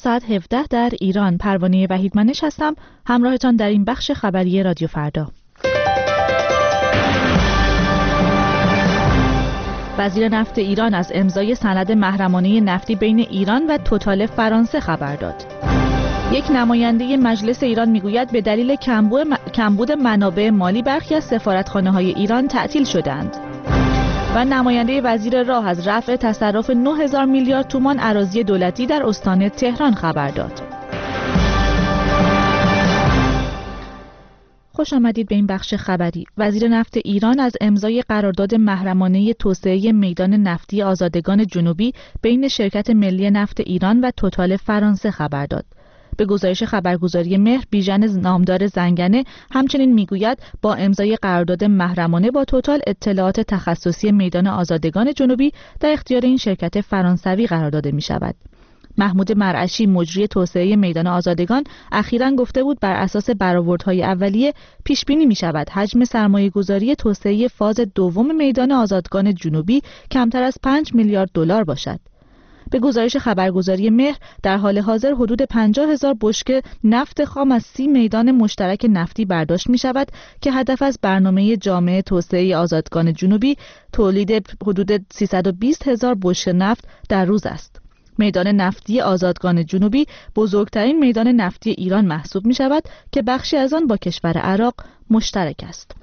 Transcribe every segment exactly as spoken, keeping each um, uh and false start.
ساعت هفده در ایران. پروانه وحیدمنش هستم، همراهتان در این بخش خبری رادیو فردا. وزیر نفت ایران از امضای سند محرمانه نفتی بین ایران و توتال فرانسه خبر داد. یک نماینده مجلس ایران میگوید به دلیل کمبود منابع مالی برخی از سفارتخانه‌های ایران تعطیل شدند. و نماینده وزیر راه از رفع تصرف نه هزار میلیارد تومان اراضی دولتی در استان تهران خبر داد. خوش آمدید به این بخش خبری. وزیر نفت ایران از امضای قرارداد محرمانه توسعه میدان نفتی آزادگان جنوبی بین شرکت ملی نفت ایران و توتال فرانسه خبر داد. به گزارش خبرگزاری مهر، بیژن نامدار زنگنه همچنین میگوید با امضای قرارداد محرمانه با توتال اطلاعات تخصصی میدان آزادگان جنوبی در اختیار این شرکت فرانسوی قرار داده می شود. محمود مرعشی مجری توسعه میدان آزادگان اخیراً گفته بود بر اساس برآوردهای اولیه پیش بینی می شود حجم سرمایه‌گذاری توسعه فاز دوم میدان آزادگان جنوبی کمتر از پنج میلیارد دلار باشد. به گزارش خبرگزاری مهر، در حال حاضر حدود پنجاه هزار بشکه نفت خام از سی میدان مشترک نفتی برداشت می شود که هدف از برنامه جامع توسعه آزادگان جنوبی تولید حدود سیصد و بیست هزار بشکه نفت در روز است. میدان نفتی آزادگان جنوبی بزرگترین میدان نفتی ایران محسوب می شود که بخشی از آن با کشور عراق مشترک است.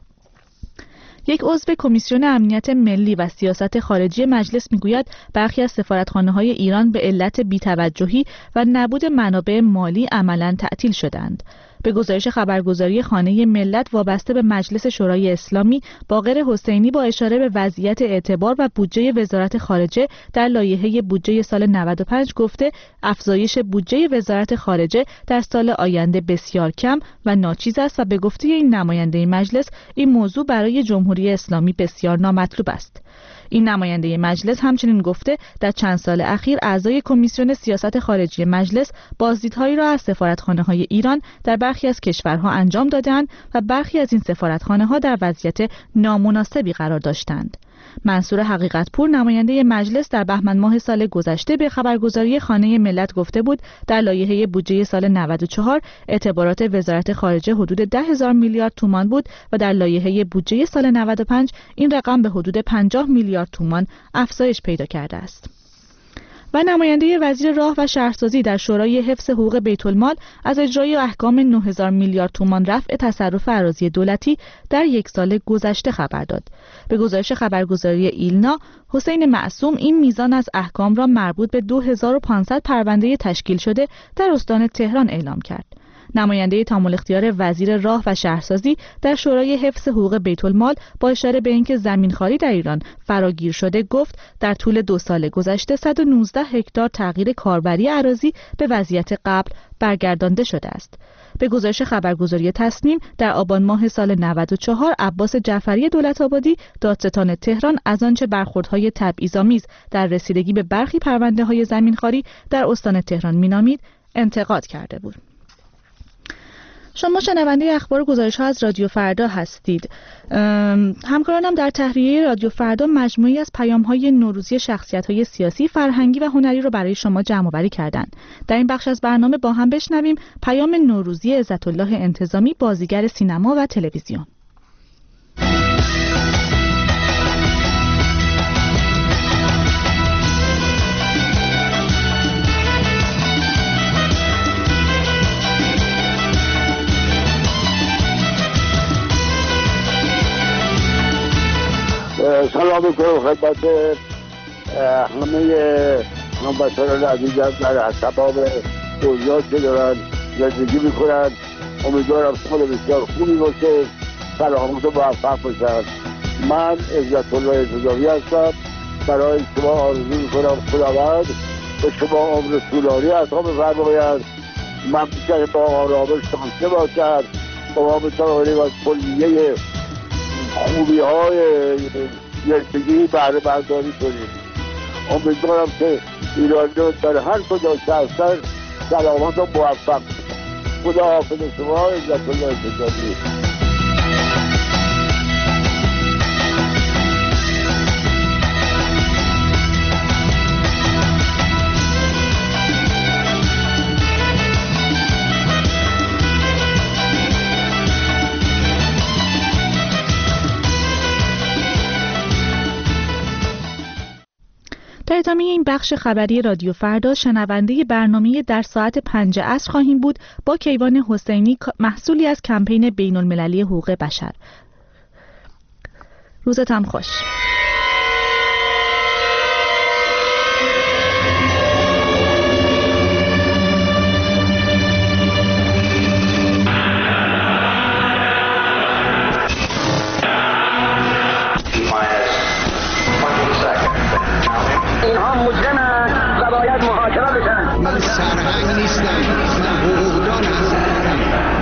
یک عضو کمیسیون امنیت ملی و سیاست خارجی مجلس میگوید برخی از سفارتخانه‌های ایران به علت بی‌توجهی و نبود منابع مالی عملاً تعطیل شدند. به گزارش خبرگزاری خانه ملت وابسته به مجلس شورای اسلامی، باقر حسینی با اشاره به وضعیت اعتبار و بودجه وزارت خارجه در لایحه بودجه سال نود و پنج گفته افزایش بودجه وزارت خارجه در سال آینده بسیار کم و ناچیز است و به گفته این نماینده مجلس این موضوع برای جمهوری اسلامی بسیار نامطلوب است. این نماینده مجلس همچنین گفته در چند سال اخیر اعضای کمیسیون سیاست خارجی مجلس بازدیدهایی را از سفارتخانه‌های ایران در برخی از کشورها انجام دادند و برخی از این سفارتخانه‌ها در وضعیت نامناسبی قرار داشتند. منصور حقیقتپور نماینده مجلس در بهمن ماه سال گذشته به خبرگزاری خانه ملت گفته بود در لایحه بودجه سال نود و چهار اعتبارات وزارت خارجه حدود ده هزار میلیارد تومان بود و در لایحه بودجه سال نود و پنج این رقم به حدود پنجاه میلیارد تومان افزایش پیدا کرده است. و نماینده وزیر راه و شهرسازی در شورای حفظ حقوق بیت المال از اجرای احکام نه هزار میلیارد تومان رفع تصرف اراضی دولتی در یک سال گذشته خبر داد. به گزارش خبرگزاری ایلنا، حسین معصوم این میزان از احکام را مربوط به دو هزار و پانصد پرونده تشکیل شده در استان تهران اعلام کرد. نماینده تام الاختیار وزیر راه و شهرسازی در شورای حفظ حقوق بیت المال با اشاره به اینکه زمینخواری در ایران فراگیر شده گفت در طول دو سال گذشته صد و نوزده هکتار تغییر کاربری اراضی به وضعیت قبل برگردانده شده است. به گزارش خبرگزاری تصنیم در آبان ماه سال نود و چهار عباس جعفری دولت‌آبادی دادستان تهران از آنچه برخوردهای تبعیض‌آمیز در رسیدگی به برخی پرونده‌های زمینخواری در استان تهران مینامید انتقاد کرده بود. شما شنونده اخبار و گزارش‌ها از رادیو فردا هستید. همکارانم در تهیه رادیو فردا مجموعی از پیام‌های نوروزی شخصیت‌های سیاسی، فرهنگی و هنری رو برای شما جمع‌آوری کردند. در این بخش از برنامه با هم بشنویم پیام نوروزی عزت‌الله انتظامی، بازیگر سینما و تلویزیون. سلام میکنم خدمت همه هموطنان عزیزم در تمام دنیا که دارن زندگی میکنن. امیدوارم سال بسیار خوبی باشه، سلامت و موفق باشن. من عزت‌الله انتظامی هستم. برای شما آرزو میکنم خداوند به شما عمر طولانی عطا بفرماید، مملکت با آرامش داشته باشد، با ما بتوانیم از کلیه خوبی های زندگی بهره برداری کنیم. امیدوارم که ایرانیان در هر کجا هستن سلامت و موفق. خدا حافظ شما. عزت‌الله انتظامی. ادامه این بخش خبری رادیو فردا شنونده برنامه در ساعت پنج عصر خواهیم بود با کیوان حسینی، محصولی از کمپین بین المللی حقوق بشر. روزتان خوش. اینها مجرمند و باید محاکمه بشن. من سرهنگ نیستم، من حقوقدان هستم.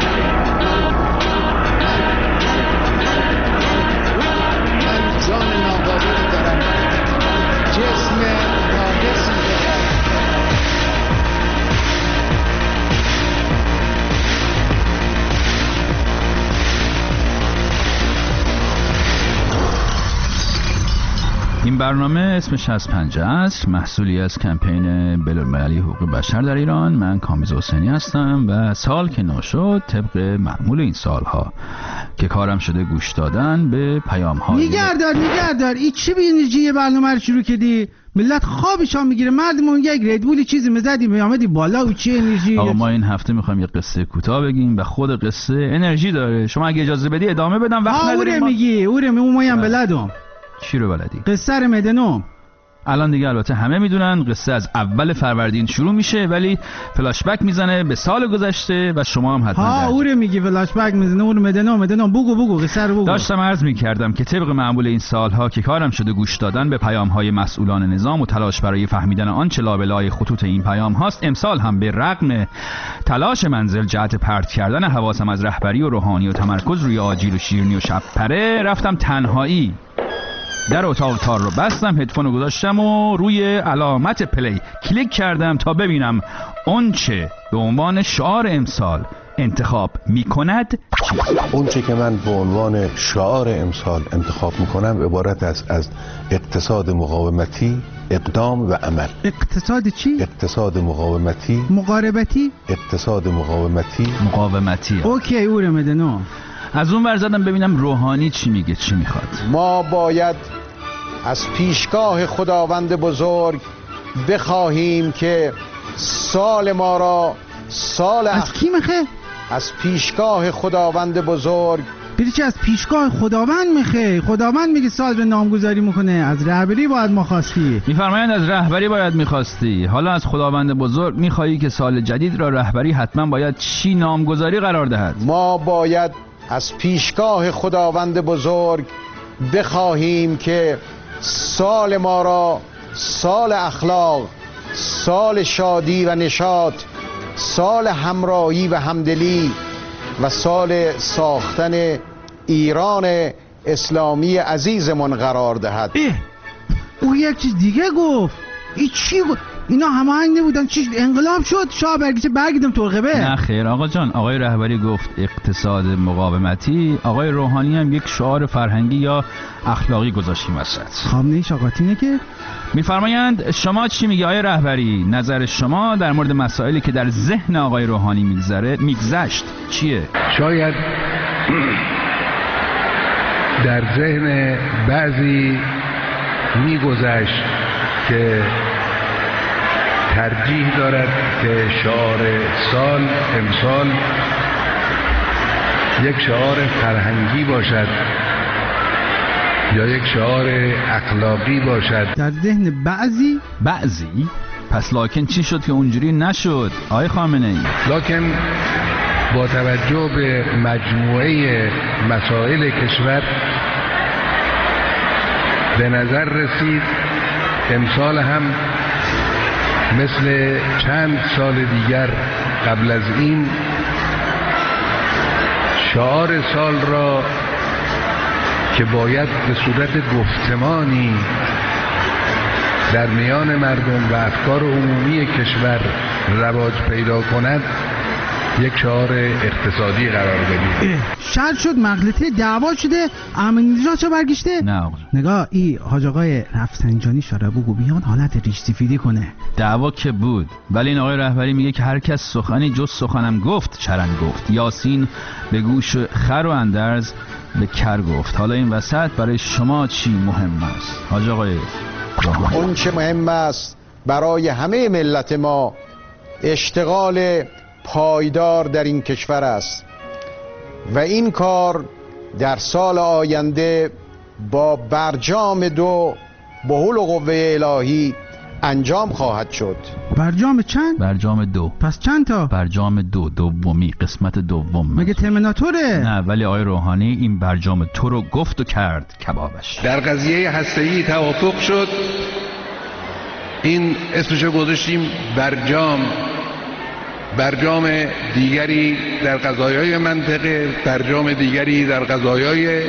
من جان ناقابلی دارم، جسم ناقصی دارم. این برنامه اسمش از پنج عصر، محصولی از کمپین بین‌المللی حقوق بشر در ایران. من کامیز حسینی هستم و سال که ناشد طبق معمول این سالها که کارم شده گوش دادن به پیام‌های نگهدار نگهدار این چی به انرژی برنامه رو شروع کردی؟ ملت خوابشان میگیره، مردمون یک ردبولی چیزی میزدیم میامدی بالا و چی انرژی؟ آقا ما این هفته میخوایم یه قصه کوتاه بگیم و خود قصه انرژی داره. شما اگه اجازه بدی ادامه بدم. وقت نداریم. اوره میگی اوره می اومایم بلدم. چی رو بلدی؟ قصه رو میدونم. الان دیگه البته همه میدونن قصه از اول فروردین شروع میشه، ولی فلاش بک میزنه به سال گذشته و شما هم حتما ها اوره میگی فلاش بک میزنه اون میدونم میدونم بگو بگو قصه رو بگو. داشتم عرض میکردم که طبق معمول این سالها که کارم شده گوش دادن به پیام‌های مسئولان نظام و تلاش برای فهمیدن آنچه لابلای خطوط این پیام هاست، امسال هم به رغم تلاش منزل جهت پرت کردن حواسم از رهبری و روحانی و تمرکز روی آجیل و شیرینی و شب پره، رفتم تنهایی در اتاق تار رو بستم، هدفون رو گذاشتم و روی علامت پلی کلیک کردم تا ببینم اون چه به عنوان شعار امسال انتخاب میکند. اون چه که من به عنوان شعار امسال انتخاب میکنم عبارت است از اقتصاد مقاومتی، اقدام و عمل. اقتصاد چی؟ اقتصاد مقاومتی، مقاربتی، اقتصاد مقاومتی مقاومتی. اوکی اوره میدونم. از اون ور زدم ببینم روحانی چی میگه، چی میخواد. ما باید از پیشگاه خداوند بزرگ بخواهیم که سال ما را سال از اخ... کی میخه؟ از پیشگاه خداوند بزرگ. بیدی چه از پیشگاه خداوند میخه؟ خداوند میگه سال رو نامگذاری میکنه، از رهبری باید ما خواستی. میفرمایند از رهبری باید میخواستی، حالا از خداوند بزرگ میخوایی که سال جدید را رهبری حتما باید چی نامگذاری قرار دهد؟ ما باید از پیشگاه خداوند بزرگ بخواهیم که سال ما را سال اخلاق، سال شادی و نشاط، سال همراهی و همدلی و سال ساختن ایران اسلامی عزیزمون قرار دهد. اه او یک چیز دیگه گفت. این چی گفت؟ اینا هماهنگ نبودن؟ چی انقلاب شد؟ شاه برگیشه برگیدم ترقبه. نه خیر آقا جان، آقای رهبری گفت اقتصاد مقاومتی، آقای روحانی هم یک شعار فرهنگی یا اخلاقی گذاشتیم وسط. خامنه‌ای شاقاطینه که میفرمایند شما چی میگی آقای رهبری؟ نظر شما در مورد مسائلی که در ذهن آقای روحانی میگذره میگذشت چیه؟ شاید در ذهن بعضی میگذشت که ترجیح دارد که شعار سال امسال یک شعار فرهنگی باشد یا یک شعار اخلاقی باشد. در ذهن بعضی بعضی؟ پس لاکن چی شد که اونجوری نشد آقای خامنه‌ای؟ لاکن با توجه به مجموعه مسائل کشور به نظر رسید امسال هم مثل چند سال دیگر قبل از این شعار سال را که باید به صورت گفتمانی در میان مردم و افکار عمومی کشور رواج پیدا کند یک شعار اقتصادی قرار بدید. شر شد، مغلطه، دعوا شده، امنیجات چه برگشته؟ نه آقا. نگاه ای حاج آقای رفسنجانی شاره بگو بیان حالت ریش سفیدی کنه. دعوا که بود، ولی این آقای رهبری میگه که هر کس سخنی جز سخنم گفت چرن گفت. یاسین به گوش خر و اندرز به کر گفت. حالا این وسط برای شما چی مهم است حاج آقای اون چه مهم است برای همه ملت ما اشتغال پایدار در این کشور است و این کار در سال آینده با برجام دو به حول و قوه الهی انجام خواهد شد. برجام چند؟ برجام دو. پس چند تا؟ برجام دو، دومی، قسمت دوم. مگه ترمیناتوره؟ نه، ولی آقای روحانی این برجام تو رو گفت و کرد کبابش. در قضیه هسته‌ای توافق شد، این اسمشو گذاشتیم برجام. برجام دیگری در قضایای منطقه، برجام دیگری در قضایای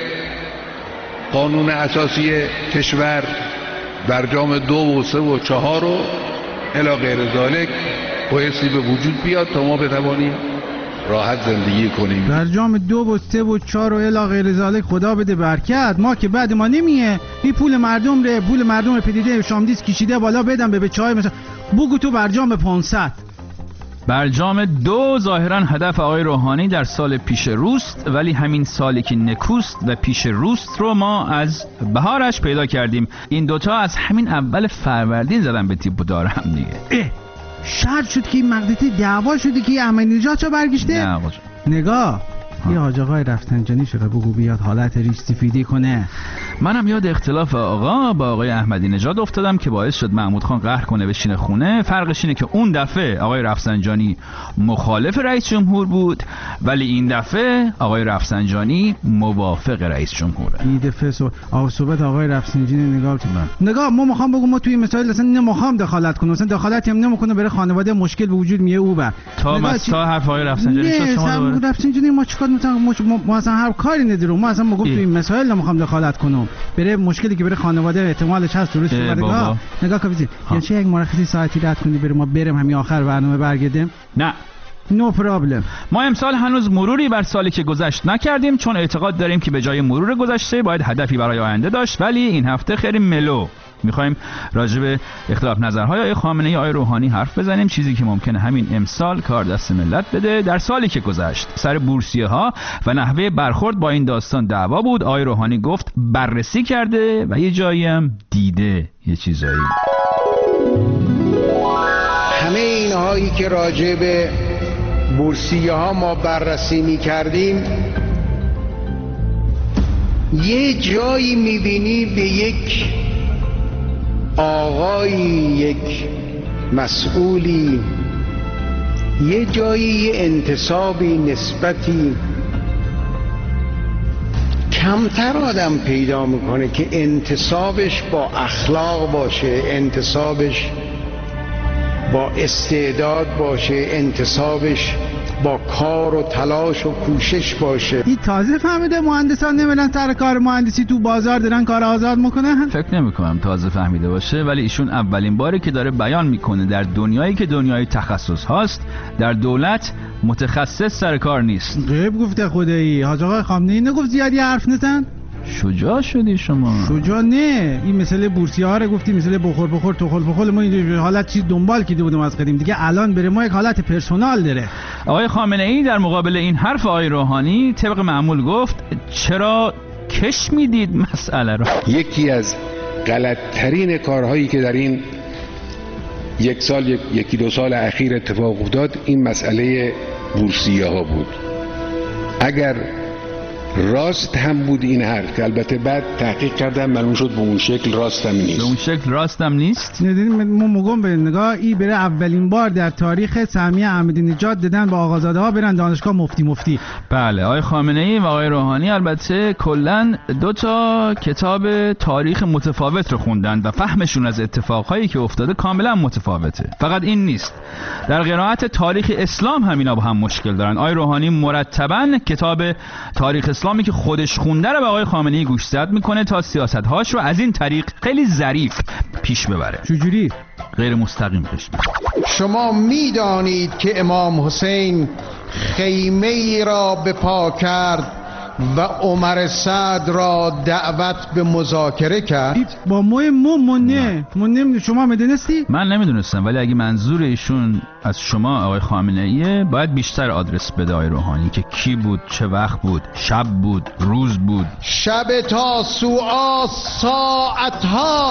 قانون اساسی کشور، برجام دو و سه و چهار و الی غیر ذالک بایستی به وجود بیاد تا ما بتوانیم راحت زندگی کنیم. برجام دو و سه و چهار و الی غیر ذالک خدا بده برکت. ما که بعد ما نمیه این پول مردم ره، پول مردم رو پدیده شامدیس کشیده بالا بدم به بچهای مثلا بگو تو برجام پانصد. برجام دو ظاهرا هدف آقای روحانی در سال پیش روست، ولی همین سالی که نکوست و پیش روست رو ما از بهارش پیدا کردیم. این دوتا از همین اول فروردین زدن به تیپ و دار هم دیگه. اه شرط شد که این مقدته دعوا شده که احمدی نژاد چا برگشته؟ نه آقا نگاه یه حاج آقای رفسنجانی شده بگو بیاد حالت ریش سفیدی کنه. منم یاد اختلاف آقا با آقای احمدی نژاد افتادم که باعث شد محمود خان قهر کنه بشینه خونه. فرقش اینه که اون دفعه آقای رفسنجانی مخالف رئیس جمهور بود، ولی این دفعه آقای رفسنجانی موافق رئیس جمهوره. این دفعه سو آقا صحبت آقای رفسنجانی نگاه کن. نگاه ما میخوام بگم ما توی مسائل اصلا نمیخوام دخالت کنم، اصلا دخالتی هم نمیکنه بره خانواده مشکل به وجود میه او بر تا مستا حرف آقای رفسنجانی شد شما دوباره رفسنجانی ما چیکار می‌کنیم؟ ما اصلا هر کاری نداریم، ما اصلا میگم توی این مسائل نمیخوام دخالت کنم. بره مشکلی که بره خانواده احتمالش هست درست شد. نگاه نگاه کن یا چه یک مرخصی ساعتی رد کنی بره ما بریم همین آخر برنامه برگردیم. نه نو no پرابلم. ما امسال هنوز مروری بر سالی که گذشت نکردیم، چون اعتقاد داریم که به جای مرور گذشته باید هدفی برای آینده داشت. ولی این هفته خیلی ملو میخوایم راجع به اختلاف نظرهای آقای خامنه‌ای آقای روحانی حرف بزنیم، چیزی که ممکنه همین امسال کار دست ملت بده. در سالی که گذشت سر بورسیه ها و نحوه برخورد با این داستان دعوا بود. آقای روحانی گفت بررسی کرده و یه جایی هم دیده یه چیزایی. همه اینهایی که راجع به بورسیه ها ما بررسی می کردیم یه جایی می بینی به یک آقایی، یک مسئولی، یه جایی یه انتصابی، نسبتی کمتر آدم پیدا میکنه که انتصابش با اخلاق باشه، انتصابش با استعداد باشه، انتصابش با کار و تلاش و کوشش باشه. این تازه فهمیده مهندسان نمیرن سر کار مهندسی تو بازار دارن کار آزاد میکنن؟ فکر نمیکنم تازه فهمیده باشه، ولی ایشون اولین باری که داره بیان میکنه در دنیایی که دنیای تخصص هاست در دولت متخصص سر کار نیست. غیب گفته خدایی. حاج آقای خامنه‌ای نگفت زیادی حرف نزن؟ شجاع شدی شما. شجاع نه، این مسئله بورسیه ها رو گفتی، مسئله بخور بخور تخل بخور ما این حالت چیز دنبال کیده بودیم از قدیم، دیگه الان بره ما یک حالت پرسونال داره. آقای خامنه ای در مقابل این حرف آقای روحانی طبق معمول گفت چرا کش میدید مسئله رو. یکی از غلط‌ترین کارهایی که در این یک سال یک، یکی دو سال اخیر اتفاق افتاد این مسئله بورسیه ها بود. اگر راست هم بود این حرف که البته بعد تحقیق کردم معلوم شد به اون شکل راست هم نیست. به اون شکل راست هم نیست. ندیدیم ما مگم به نگاه ای بره اولین بار در تاریخ سهمیه احمدی نژاد دادن با آقازاده ها برن دانشگاه مفتی مفتی. بله آقای خامنه ای و آقای روحانی البته کلا دو تا کتاب تاریخ متفاوت رو خوندن و فهمشون از اتفاقهایی که افتاده کاملا متفاوته. فقط این نیست، در قرائت تاریخ اسلام همینا با هم مشکل دارن. آقای روحانی مرتبا کتاب تاریخ اسلامی که خودش خونده رو به آقای خامنه‌ای گوشزد میکنه تا سیاست‌هاش رو از این طریق خیلی ظریف پیش ببره. چجوری؟ غیر مستقیم پیش. شما میدانید که امام حسین خیمه ای را به پا کرد و عمر سعد را دعوت به مذاکره کرد. با موی مو منه منه شما میدونستی؟ من نمیدونستم، ولی اگه منظور ایشون از شما آقای خامنه ایه باید بیشتر آدرس بده آقای روحانی که کی بود، چه وقت بود، شب بود، روز بود. شب تا سوعا ساعتها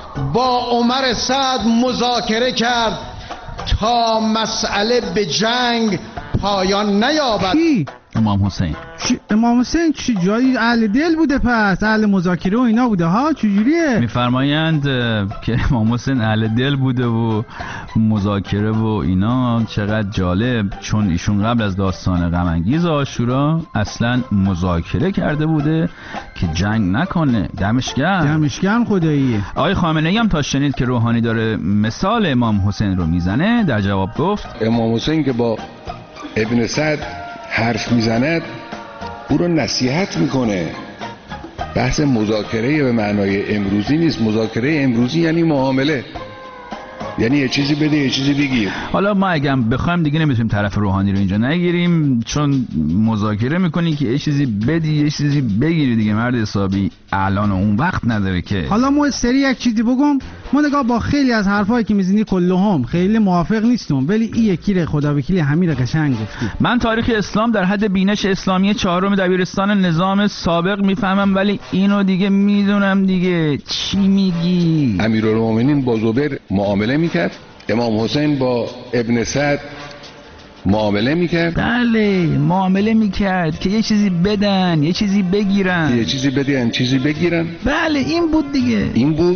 با عمر سعد مذاکره کرد تا مسئله به جنگ پایان نیابد. کی؟ امام حسین. چی؟ امام حسین چی جایی اهل دل بوده؟ پس اهل مذاکره و اینا بوده ها؟ چجوریه؟ میفرمایند که امام حسین اهل دل بوده و مذاکره و اینا. چقدر جالب، چون ایشون قبل از داستان غم انگیز عاشورا اصلا مذاکره کرده بوده که جنگ نکنه. دمش گرم، دمش گرم خداییه. آقای خامنه‌ای هم تا شنید که روحانی داره مثال امام حسین رو میزنه، در جواب گفت امام حسین که با ابن سعد حرف میزند او رو نصیحت میکنه. بحث مذاکره به معنای امروزی نیست. مذاکره امروزی یعنی معامله، یعنی یه چیزی بده یه چیزی بگیر. حالا ما اگه بخوایم دیگه نمیتونیم طرف روحانی رو اینجا نگیریم، چون مذاکره میکنی که یه چیزی بدی یه چیزی بگیری دیگه. مرد حسابی الان اون وقت نداره که. حالا ما سری یک چیزی بگم، ما نگاه با خیلی از حرفایی که میزنی کلهم خیلی موافق نیستم، ولی این یکی رو خدا وکیلی همین رو قشنگ گفتی. من تاریخ اسلام در حد بینش اسلامی چهارم دبیرستان نظام سابق میفهمم، ولی اینو دیگه میدونم دیگه. چی میگی؟ امیرالمومنین با زبیر معامله میکرد، امام حسین با ابن سعد معامله میکرد. بله معامله میکرد که یه چیزی بدن یه چیزی بگیرن، یه چیزی بدن چیزی بگیرن. بله این بود دیگه، این بود.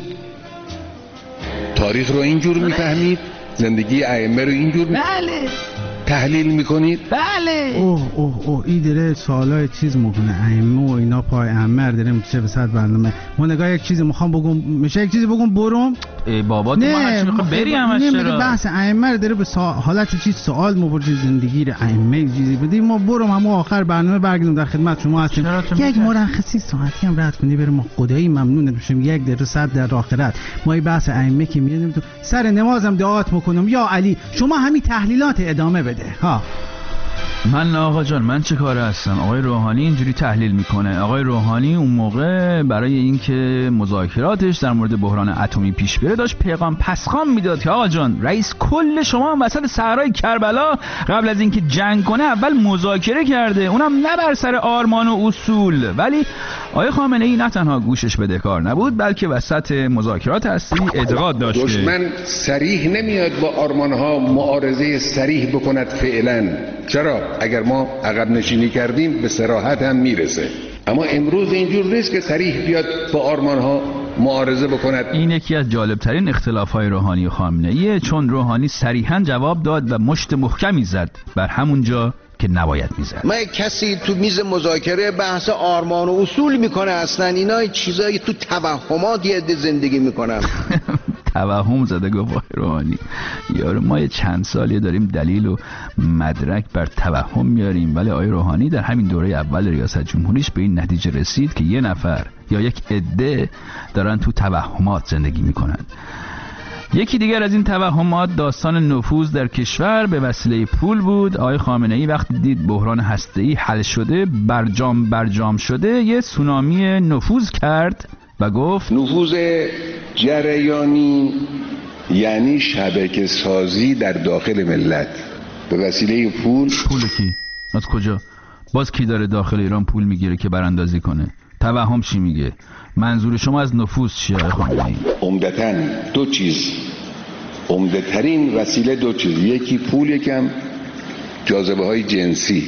تاریخ رو اینجور میفهمید، زندگی ائمه رو اینجور می... بله تحلیل میکنید. بله. اوه اوه اوه این داره سوالای چیز میکنه ائمه و اینا، پای ائمه داره میشه به صد برنامه. ما نگاه یک چیزی میخوام بگم، میشه یک چیزی بگم برم؟ ای بابا تو ما هرچی میخوام بری همش چرا؟ نه بحث ائمه رو داره به سا... حالت چیز سوال مپرسه، زندگی رو ائمه چیزی بدیم. ما برم همون آخر برنامه برگردیم در خدمت شما هستیم. یک مرخصی ساعتی هم رد کنی بریم، ما خدایی ممنون میشیم. یک در صد در آخرت ما این بحث ائمه که میادیم تو سر نمازم دعات میکنم یا علی شما همین تحلیلات ادامه بده ها. من آقا جان من چه کاره هستم؟ آقای روحانی اینجوری تحلیل میکنه. آقای روحانی اون موقع برای اینکه مذاکراتش در مورد بحران اتمی پیش بره داشت پیغام پسخان میداد که آقا جان رئیس کل شما وسط صحرای کربلا قبل از اینکه جنگ کنه اول مذاکره کرده، اونم نه بر سر آرمان و اصول. ولی آقای خامنه ای نه تنها گوشش بدهکار نبود، بلکه وسط مذاکرات هستی اعتقاد داشته. دشمن صریح نمیاد با آرمانها معارضه صریح بکند فعلا. چرا؟ اگر ما عقب نشینی کردیم به صراحت هم میرسه. اما امروز اینجور نیست که صریح بیاد با آرمانها معارضه بکند. این یکی از جالبترین اختلافهای روحانی و خامنه ایه، چون روحانی صریحاً جواب داد و مشت محکمی زد بر همون جا که نباید میزد. ما کسی تو میز مذاکره بحث آرمان و اصول میکنه، اصلا اینا چیزایی تو توهمات یه عده زندگی میکنن. توهم زده گفت روحانی. یارو ما یه چند سالیه داریم دلیل و مدرک بر توهم میاریم، ولی آقای روحانی در همین دوره اول ریاست جمهوریش به این نتیجه رسید که یه نفر یا یک عده دارن تو توهمات زندگی میکنن. یکی دیگر از این توهمات داستان نفوذ در کشور به وسیله پول بود. آقای خامنه ای وقتی دید بحران هسته‌ای حل شده، برجام برجام شده، یه سونامی نفوذ کرد و گفت نفوذ جریانی یعنی شبکه سازی در داخل ملت به وسیله پول. پول کی؟ از کجا؟ باز کی داره داخل ایران پول میگیره که براندازی کنه؟ توهم چی میگه؟ منظور شما از نفوذ چیه آقای خامنه ای؟ عمدتاً دو چیز، عمده ترین وسیله دو چیز، یکی پول، یکم جاذبه های جنسی.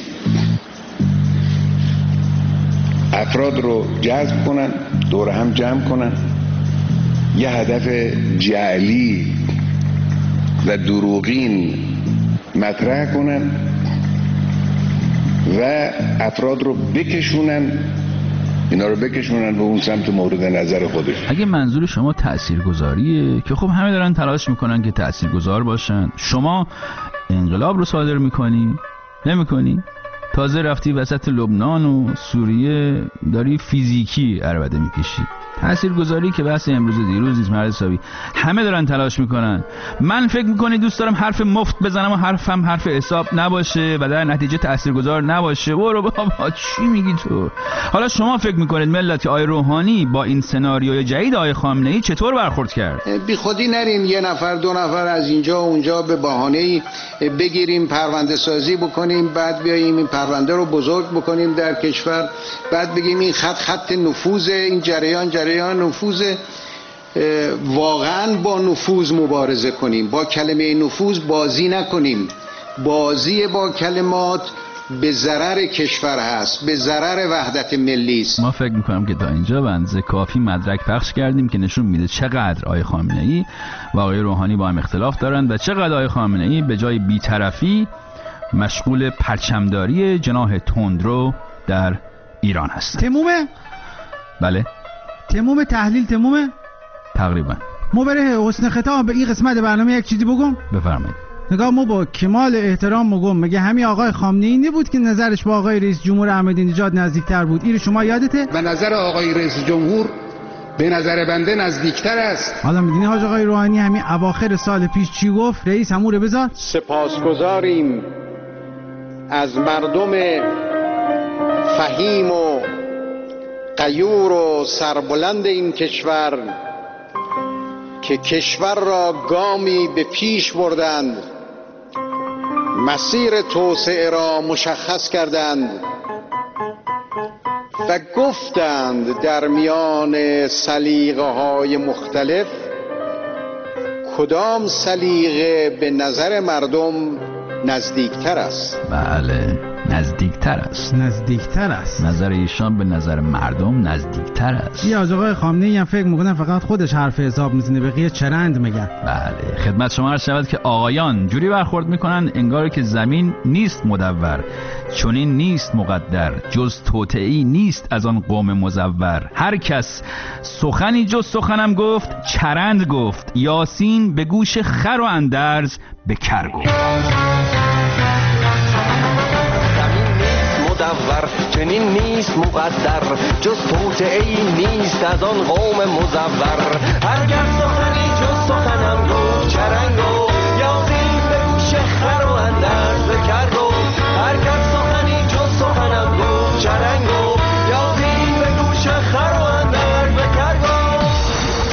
افراد رو جذب کنن، دور هم جمع کنن، یه هدف جعلی و دروغین مطرح کنن و افراد رو بکشونن، اینا رو بکشونن به اون سمت مورد نظر خودش. اگه منظور شما تاثیرگذاریه که خب همه دارن تلاش میکنن که تاثیرگذار باشن، شما انقلاب رو صادر میکنی؟ نمیکنی؟ تازه رفتی وسط لبنان و سوریه داری فیزیکی عربده میکشی. تاثیرگذاری که بحث امروز دیروز نیست مرد حسابی. همه دارن تلاش میکنن. من فکر میکنی دوست دارم حرف مفت بزنم و حرفم حرف حساب نباشه و در نتیجه تاثیرگذار نباشه. برو بابا چی میگی تو؟ حالا شما فکر میکنید ملت که آقای روحانی با این سناریوی جدید آقای خامنه ای چطور برخورد کرد؟ بی خودی نریم یه نفر دو نفر از اینجا و اونجا به بهانه‌ای بگیریم پرونده سازی بکنیم، بعد بیاییم این پرونده رو بزرگ بکنیم در کشور، بعد بگیم این خط خط نفوذ، این جریان جریان نفوذ. واقعا با نفوذ مبارزه کنیم، با کلمه نفوذ بازی نکنیم. بازی با کلمات به ضرر کشور هست، به ضرر وحدت ملی است. ما فکر میکنم که تا اینجا بنز کافی مدرک پخش کردیم که نشون میده چقدر آقای خامنه‌ای و آقای روحانی با هم اختلاف دارند و چقدر آقای خامنه‌ای به جای بی‌طرفی مشغول پرچمداری جناح تندرو در ایران هست. تمومه؟ بله. تموم تحلیل تمومه؟ تقریبا. ما برای حسن ختام به این قسمت برنامه یک چیزی بگم؟ بفرمایید. نگاه ما با کمال احترام میگم، مگه همین آقای خامنه‌ای نبود که نظرش با آقای رئیس جمهور احمدی نژاد نزدیکتر بود؟ این شما یادته؟ و نظر آقای رئیس جمهور به نظر بنده نزدیکتر است. حالا میدونی حاج آقای روحانی همین اواخر سال پیش چی گفت؟ رئیس همون رو بذار. سپاسگزاریم از مردم فهیم و غیور و سربلند این کشور که کشور را گامی به پیش بردند، مسیر توسعه را مشخص کردند و گفتند در میان سلیقه‌های مختلف کدام سلیقه به نظر مردم نزدیکتر است. بله، نزدیکتر است. نزدیکتر است. نظر ایشان به نظر مردم نزدیکتر است. یا آقای خامنه‌ای هم فکر میکنن فقط خودش حرف حساب میزنه، بقیه چرند میگن. بله، خدمت شما عرض شود که آقایان جوری برخورد میکنن انگار که زمین نیست مدور، چنین نیست مقدر، جز توطئه‌ای نیست از آن قوم مزور. هر کس سخنی جز سخنم گفت، چرند گفت. یاسین به گوش خر و اندرز به کر گفت. چنین نیست مقدر، جز توطئه‌ای نیست از آن قوم مزور. هرگز سخنی جز سخنم گفت، چرند گفت. یاسین به گوش خر و اندرز به کر گفت. هرگز سخنی جز سخنم گفت، چرند گفت. یاسین به گوش خر و اندرز به کر گفت.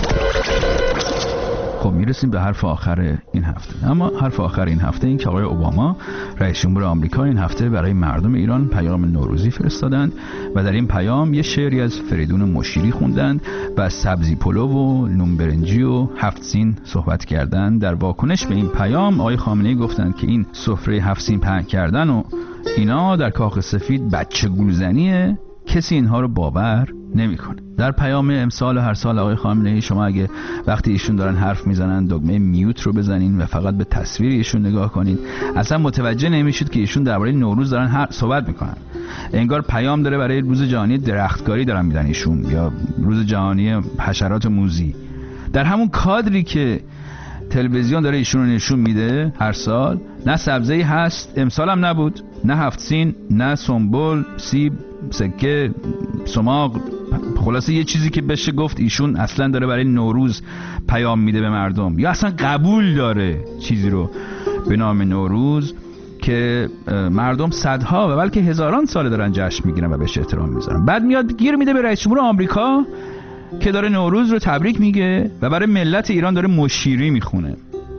خب میرسیم به حرف آخر این هفته. اما حرف آخر این هفته این که آقای اوباما رئیس جمهور آمریکا این هفته برای مردم ایران پیام نوروزی فرستادند و در این پیام یه شعری از فریدون مشیری خوندند و از سبزی پلو و نون برنجی و هفت سین صحبت کردند. در واکنش به این پیام آقای خامنه‌ای گفتند که این سفره هفت سین پهن کردن و اینا در کاخ سفید بچه گولزنیه، کسی اینها رو باور نمیکنه. در پیام امسال و هر سال آقای خامنه‌ای شما اگه وقتی ایشون دارن حرف میزنن دکمه میوت رو بزنین و فقط به تصویر ایشون نگاه کنین، اصلا متوجه نمیشید که ایشون درباره نوروز دارن هر صحبت میکنن. انگار پیام داره برای روز جهانی درختکاری دارن میدن ایشون، یا روز جهانی حشرات و موذی. در همون کادری که تلویزیون داره ایشون رو نشون میده هر سال، نه سبزی هست، امسال هم نبود، نه هفت سین، نه سنبل، سیب، سکه، سماق، خلاصه یه چیزی که بشه گفت ایشون اصلا داره برای نوروز پیام میده به مردم، یا اصلا قبول داره چیزی رو به نام نوروز که مردم صدها و بلکه هزاران ساله دارن جشن میگیرن و بهش احترام میذارن. بعد میاد گیر میده به رئیس جمهور آمریکا که داره نوروز رو تبریک میگه و برای ملت ایران داره مشیری میخونه.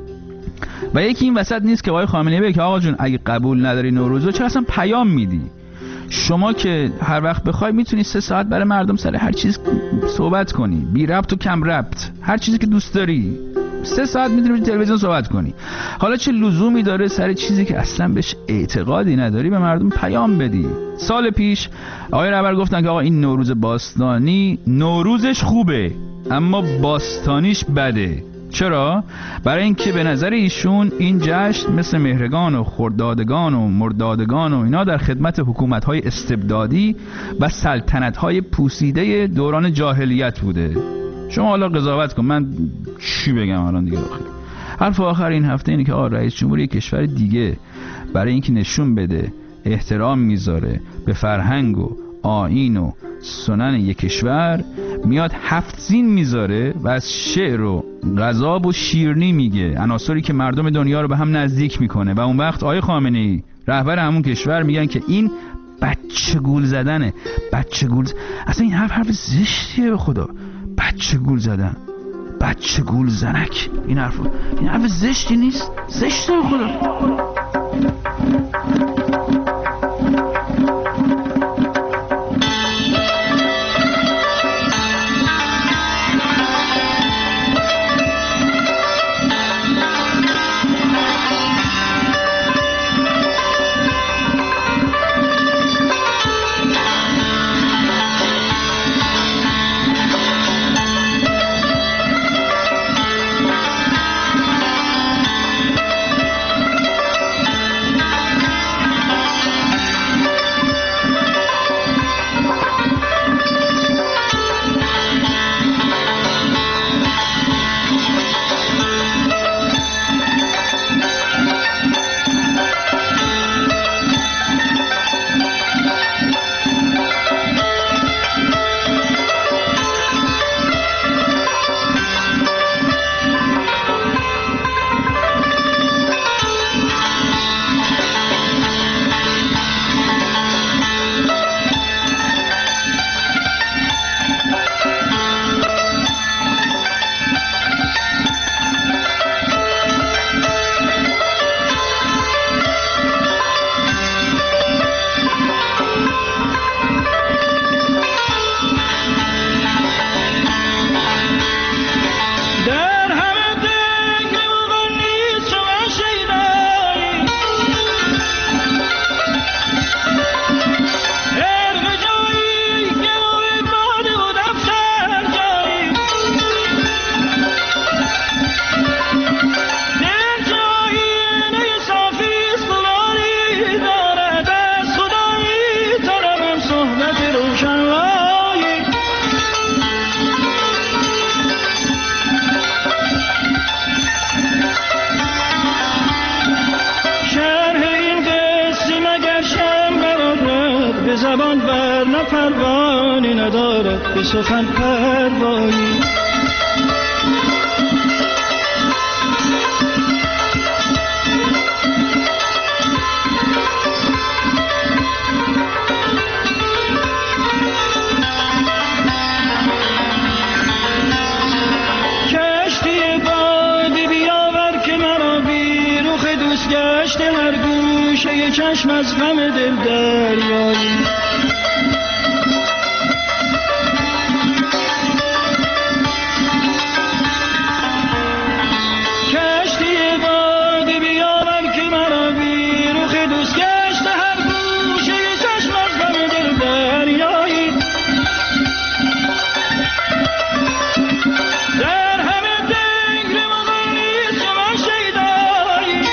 و یکی این وسط نیست که آقای خامنه‌ای بگه که آقا جون اگه قبول نداری نوروز رو چرا اصلا پیام میدی؟ شما که هر وقت بخوای میتونی سه ساعت برای مردم سر هر چیز صحبت کنی، بی ربط و کم ربط، هر چیزی که دوست داری سه ساعت میتونی تلویزیون صحبت کنی. حالا چه لزومی داره سر چیزی که اصلا بهش اعتقادی نداری به مردم پیام بدی؟ سال پیش آقای رهبر گفتن که آقا این نوروز باستانی نوروزش خوبه اما باستانیش بده. چرا؟ برای اینکه به نظر ایشون این جشن مثل مهرگان و خردادگان و مردادگان و اینا در خدمت حکومت‌های استبدادی و سلطنت‌های پوسیده دوران جاهلیت بوده. شما حالا قضاوت کن، من چی بگم الان دیگه. آخر حرف آخر این هفته اینه که آقا رئیس جمهور یک کشور دیگه برای اینکه نشون بده احترام میذاره به فرهنگ و آیین و سنن یک کشور، میاد هفت سین میذاره و از شعر و غضب و شیرینی میگه، عناصری که مردم دنیا رو به هم نزدیک میکنه. و اون وقت آقای خامنه‌ای رهبر همون کشور میگن که این بچه گول زدنه. بچه گول ز... اصلا این حرف حرف زشتیه به خدا. بچه گول زدن، بچه گول زنک، این حرف این حرف زشتی نیست؟ زشته به خدا. زبان بر نه پروانی ندارد به سخن پروایی. چشم از غم دل دریایی. کشتی باد بیاور که مرا بی رخ دوست گشت هر گوشه چشم از غم دل دریایی. در همه دنگ مغانی تو من شیدایی.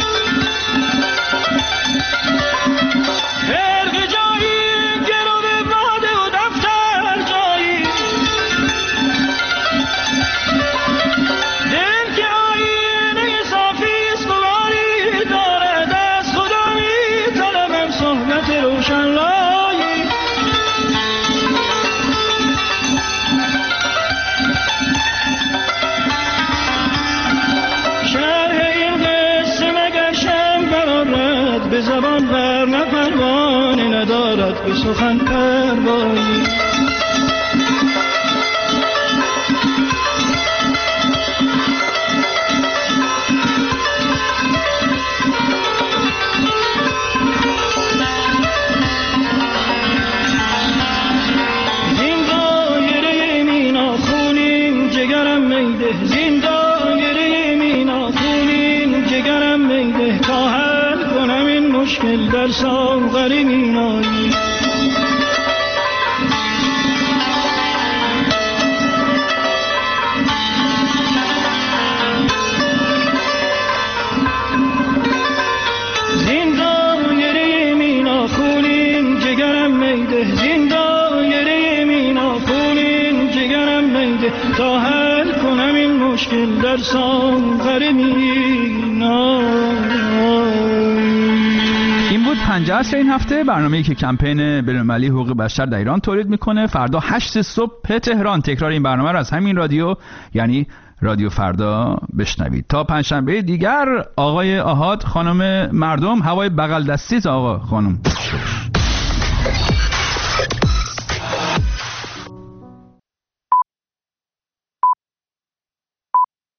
به زبان بر نه پروانه ندارد به سخن پروایی. زین دایره مینا خونین جگرم میده. زین دایره مینا خونین جگرم میده تا حل کنم این مشکل در ساغر مینایی. زین دایره مینا خونین جگرم میده. زین دایره مینا خونین جگرم میده تا حل کنم این مشکل در ساغر مینایی. این بود پنجه عصر این هفته، برنامه‌ای که کمپین بین‌المللی حقوق بشر در ایران تولید میکنه. فردا هشت صبح تهران تکرار این برنامه رو از همین رادیو یعنی رادیو فردا بشنوید. تا پنجشنبه دیگر آقای آحاد، خانم مردم، هوای بغل دستیت آقا خانم.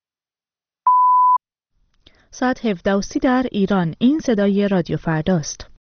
ساعت هفده و سی در ایران. این صدای رادیو فرداست.